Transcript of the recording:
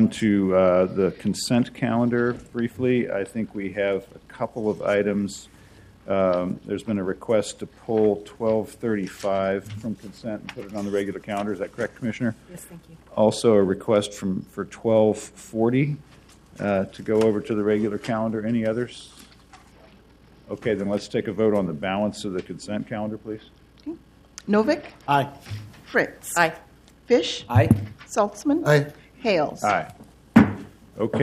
down to the consent calendar briefly. I think we have a couple of items. There's been a request to pull 1235 from consent and put it on the regular calendar. Is that correct, Commissioner? Yes, thank you. Also a request for 1240 to go over to the regular calendar. Any others? Okay, then let's take a vote on the balance of the consent calendar, please. Okay. Novick? Aye. Fritz? Aye. Fish? Aye. Saltzman? Aye. Hales? Aye. Okay.